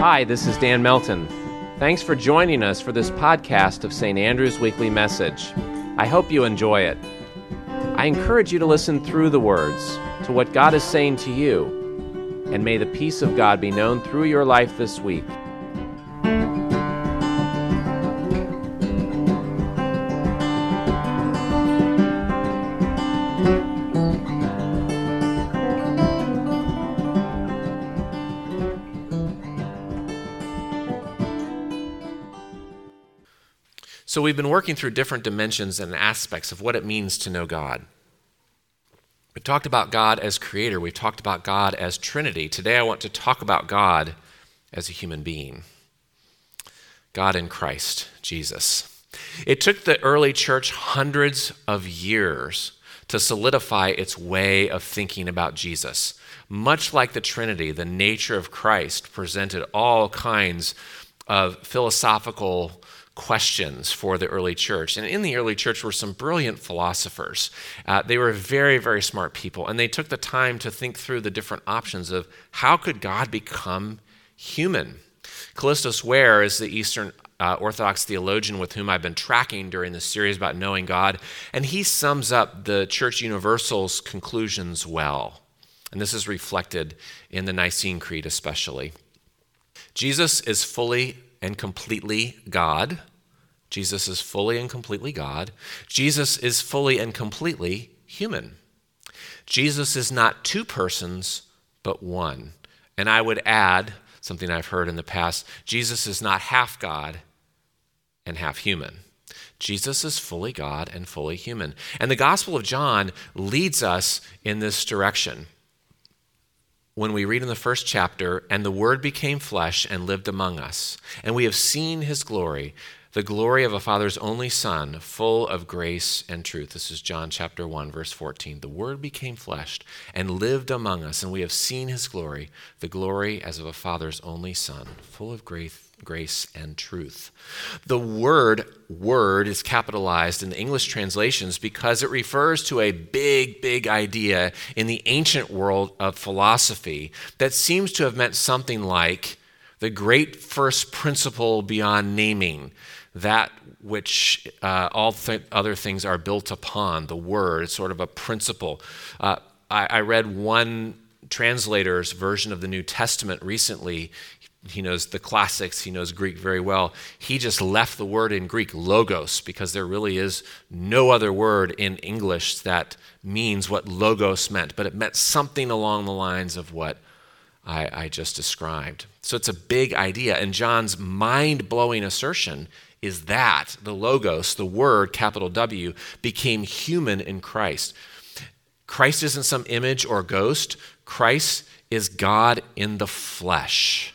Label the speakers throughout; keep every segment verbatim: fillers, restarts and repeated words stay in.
Speaker 1: Hi, this is Dan Melton. Thanks for joining us for this podcast of Saint Andrew's Weekly Message. I hope you enjoy it. I encourage you to listen through the words to what God is saying to you, and may the peace of God be known through your life this week. So we've been working through different dimensions and aspects of what it means to know God. We've talked about God as creator. We've talked about God as Trinity. Today I want to talk about God as a human being. God in Christ, Jesus. It took the early church hundreds of years to solidify its way of thinking about Jesus. Much like the Trinity, the nature of Christ presented all kinds of philosophical questions for the early church. And in the early church were some brilliant philosophers. Uh, they were very, very smart people, and they took the time to think through the different options of how could God become human. Callistus Ware is the Eastern uh, Orthodox theologian with whom I've been tracking during this series about knowing God, and he sums up the Church Universal's conclusions well. And this is reflected in the Nicene Creed especially. Jesus is fully and completely God. Jesus is fully and completely God. Jesus is fully and completely human. Jesus is not two persons, but one. And I would add something I've heard in the past, Jesus is not half God and half human. Jesus is fully God and fully human. And the Gospel of John leads us in this direction. When we read in the first chapter, and the Word became flesh and lived among us, and we have seen his glory, the glory of a Father's only Son, full of grace and truth. This is John chapter one, verse fourteen. The Word became flesh and lived among us, and we have seen his glory, the glory as of a Father's only Son, full of grace grace and truth. The word word is capitalized in the English translations because it refers to a big, big idea in the ancient world of philosophy that seems to have meant something like the great first principle beyond naming, that which uh, all th- other things are built upon, the word. It's sort of a principle. Uh, I, I read one translator's version of the New Testament recently. He knows the classics. He knows Greek very well. He just left the word in Greek, logos, because there really is no other word in English that means what logos meant, but it meant something along the lines of what I, I just described. So it's a big idea, and John's mind-blowing assertion is that the logos, the word, capital W, became human in Christ. Christ isn't some image or ghost. Christ is God in the flesh.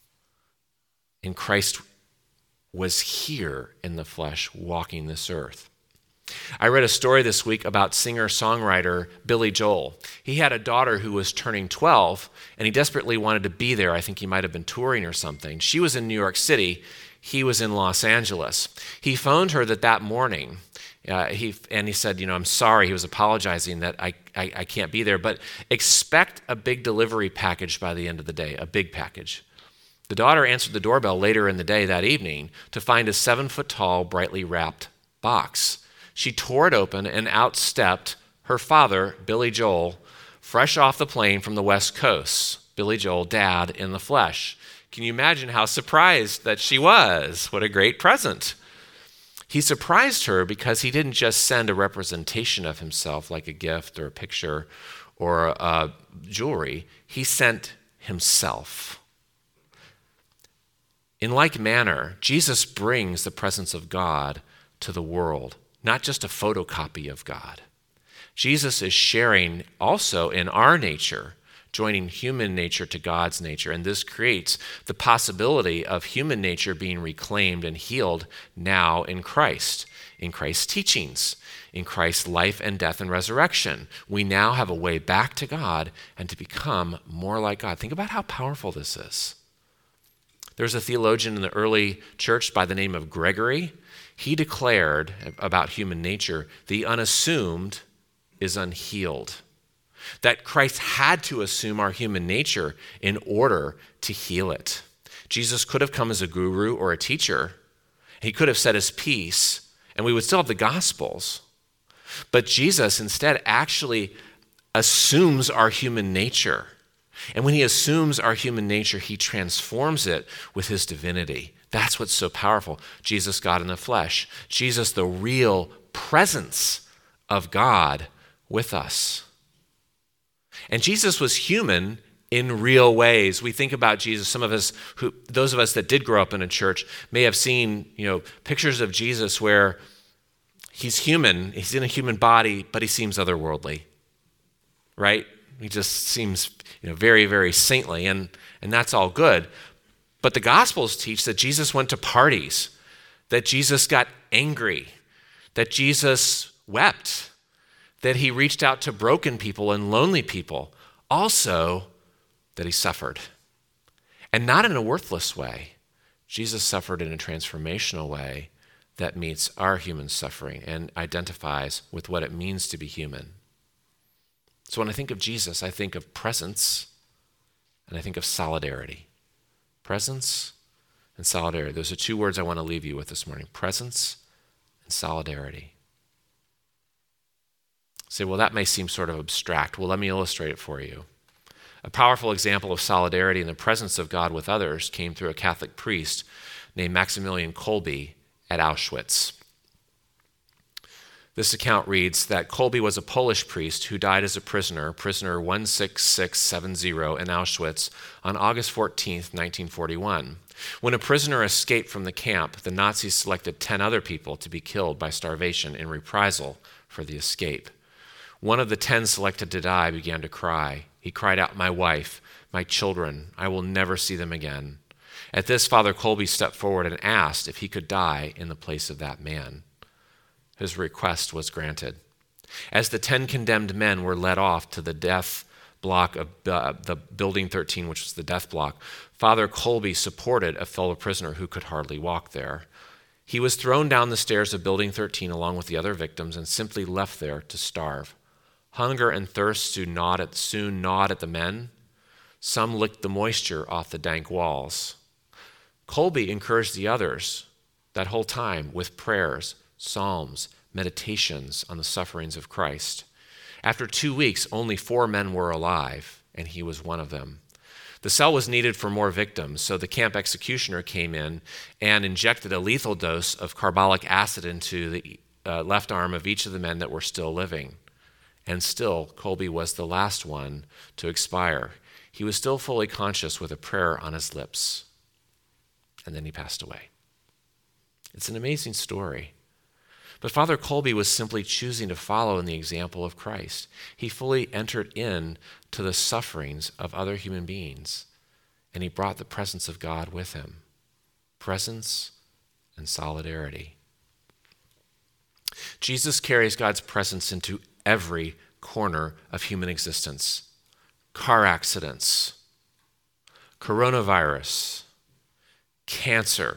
Speaker 1: And Christ was here in the flesh, walking this earth. I read a story this week about singer-songwriter Billy Joel. He had a daughter who was turning twelve, and he desperately wanted to be there. I think he might have been touring or something. She was in New York City. He was in Los Angeles. He phoned her that that morning, uh, he and he said, you know, I'm sorry. He was apologizing that I, I, I can't be there, but expect a big delivery package by the end of the day, a big package. The daughter answered the doorbell later in the day that evening to find a seven-foot-tall, brightly wrapped box. She tore it open, and out stepped her father, Billy Joel, fresh off the plane from the West Coast. Billy Joel, dad in the flesh. Can you imagine how surprised that she was? What a great present. He surprised her because he didn't just send a representation of himself, like a gift or a picture or uh, jewelry. He sent himself. In like manner, Jesus brings the presence of God to the world, not just a photocopy of God. Jesus is sharing also in our nature, joining human nature to God's nature, and this creates the possibility of human nature being reclaimed and healed now in Christ, in Christ's teachings, in Christ's life and death and resurrection. We now have a way back to God and to become more like God. Think about how powerful this is. There's a theologian in the early church by the name of Gregory. He declared about human nature, the unassumed is unhealed. That Christ had to assume our human nature in order to heal it. Jesus could have come as a guru or a teacher. He could have said his piece, and we would still have the Gospels. But Jesus instead actually assumes our human nature. And when he assumes our human nature, he transforms it with his divinity. That's what's so powerful. Jesus, God in the flesh. Jesus, the real presence of God with us. And Jesus was human in real ways. We think about Jesus, some of us, who, those of us that did grow up in a church may have seen, you know, pictures of Jesus where he's human, he's in a human body, but he seems otherworldly, right? He just seems, you know, very, very saintly, and, and that's all good. But the Gospels teach that Jesus went to parties, that Jesus got angry, that Jesus wept, that he reached out to broken people and lonely people. Also, that he suffered. And not in a worthless way. Jesus suffered in a transformational way that meets our human suffering and identifies with what it means to be human. So when I think of Jesus, I think of presence and I think of solidarity. Presence and solidarity. Those are two words I want to leave you with this morning. Presence and solidarity. Say, well, that may seem sort of abstract. Well, let me illustrate it for you. A powerful example of solidarity and the presence of God with others came through a Catholic priest named Maximilian Kolbe at Auschwitz. This account reads that Kolbe was a Polish priest who died as a prisoner, prisoner one six six seven zero in Auschwitz on August fourteenth, nineteen forty-one. When a prisoner escaped from the camp, the Nazis selected ten other people to be killed by starvation in reprisal for the escape. One of the ten selected to die began to cry. He cried out, "My wife, my children, I will never see them again." At this, Father Kolbe stepped forward and asked if he could die in the place of that man. His request was granted. As the ten condemned men were led off to the death block of uh, the Building thirteen, which was the death block, Father Kolbe supported a fellow prisoner who could hardly walk there. He was thrown down the stairs of Building thirteen along with the other victims and simply left there to starve. Hunger and thirst soon gnawed at, soon gnawed at the men. Some licked the moisture off the dank walls. Kolbe encouraged the others that whole time with prayers, psalms, meditations on the sufferings of Christ. After two weeks, only four men were alive, and he was one of them. The cell was needed for more victims, so the camp executioner came in and injected a lethal dose of carbolic acid into the uh, left arm of each of the men that were still living. And still, Kolbe was the last one to expire. He was still fully conscious with a prayer on his lips. And then he passed away. It's an amazing story. But Father Kolbe was simply choosing to follow in the example of Christ. He fully entered in to the sufferings of other human beings, and he brought the presence of God with him. Presence and solidarity. Jesus carries God's presence into every corner of human existence. Car accidents, coronavirus, cancer.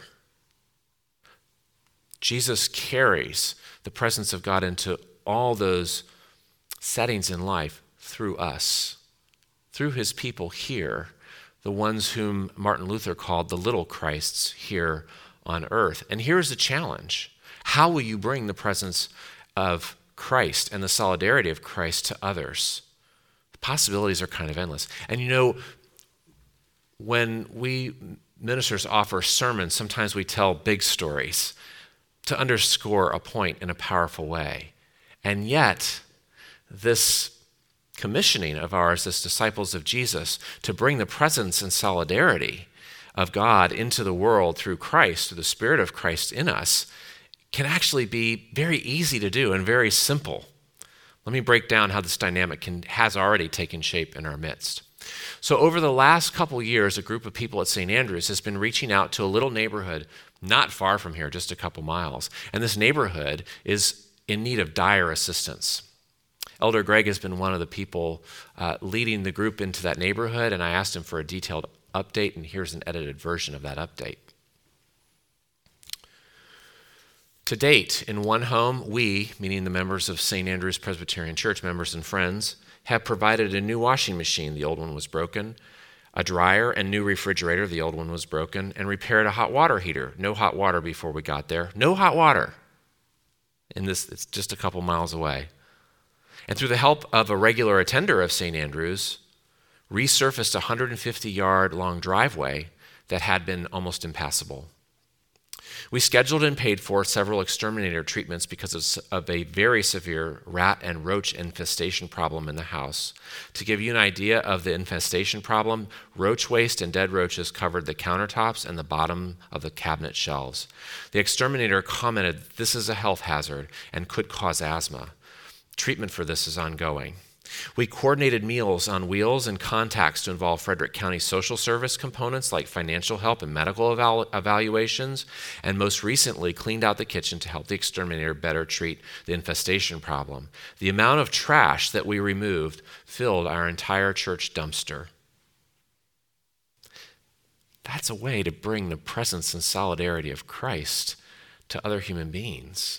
Speaker 1: Jesus carries the presence of God into all those settings in life through us, through his people here, the ones whom Martin Luther called the little Christs here on earth. And here's the challenge. How will you bring the presence of Christ and the solidarity of Christ to others? The possibilities are kind of endless. And you know, when we ministers offer sermons, sometimes we tell big stories to underscore a point in a powerful way. And yet, this commissioning of ours as disciples of Jesus to bring the presence and solidarity of God into the world through Christ, through the Spirit of Christ in us, can actually be very easy to do and very simple. Let me break down how this dynamic can, has already taken shape in our midst. So over the last couple years, a group of people at Saint Andrews has been reaching out to a little neighborhood not far from here, just a couple miles. And this neighborhood is in need of dire assistance. Elder Greg has been one of the people uh, leading the group into that neighborhood, and I asked him for a detailed update, and here's an edited version of that update. To date, in one home, we, meaning the members of Saint Andrews Presbyterian Church, members and friends, have provided a new washing machine. The old one was broken. a dryer and new refrigerator, the old one was broken, and repaired a hot water heater. No hot water before we got there. No hot water. And this, it's just a couple miles away. And through the help of a regular attender of Saint Andrews, resurfaced a one hundred fifty yard long driveway that had been almost impassable. We scheduled and paid for several exterminator treatments because of, of a very severe rat and roach infestation problem in the house. To give you an idea of the infestation problem, roach waste and dead roaches covered the countertops and the bottom of the cabinet shelves. The exterminator commented, "This is a health hazard and could cause asthma. Treatment for this is ongoing." We coordinated meals on wheels and contacts to involve Frederick County social service components like financial help and medical eval- evaluations, and most recently cleaned out the kitchen to help the exterminator better treat the infestation problem. The amount of trash that we removed filled our entire church dumpster. That's a way to bring the presence and solidarity of Christ to other human beings.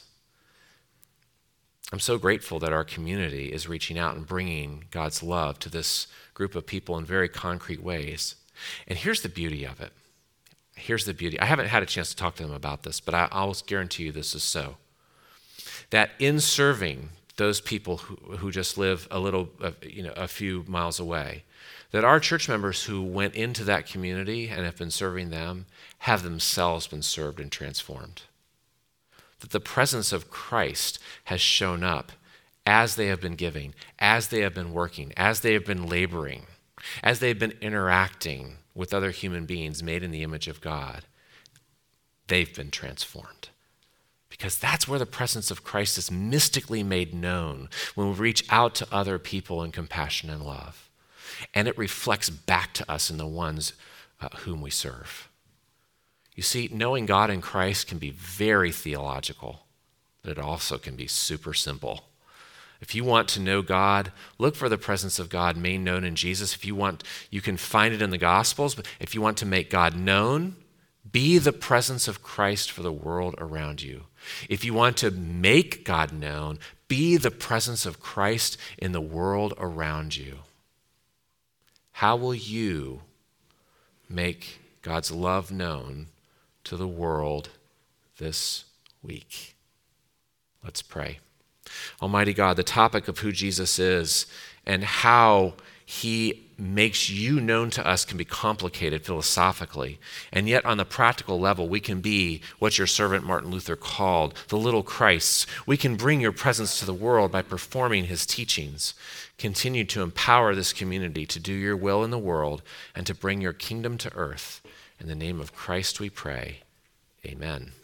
Speaker 1: I'm so grateful that our community is reaching out and bringing God's love to this group of people in very concrete ways. And here's the beauty of it. Here's the beauty. I haven't had a chance to talk to them about this, but I, I'll guarantee you this is so. That in serving those people who, who just live a little, uh, you know, a few miles away, that our church members who went into that community and have been serving them have themselves been served and transformed. That the presence of Christ has shown up as they have been giving, as they have been working, as they have been laboring, as they have been interacting with other human beings made in the image of God. They've been transformed. Because that's where the presence of Christ is mystically made known, when we reach out to other people in compassion and love. And it reflects back to us in the ones uh, whom we serve. You see, knowing God in Christ can be very theological, but it also can be super simple. If you want to know God, look for the presence of God made known in Jesus. If you want, you can find it in the Gospels, but if you want to make God known, be the presence of Christ for the world around you. If you want to make God known, be the presence of Christ in the world around you. How will you make God's love known to the world this week? Let's pray. Almighty God, the topic of who Jesus is and how he makes you known to us can be complicated philosophically, and yet on the practical level, we can be what your servant Martin Luther called the little Christs. We can bring your presence to the world by performing his teachings. Continue to empower this community to do your will in the world and to bring your kingdom to earth. In the name of Christ we pray. Amen.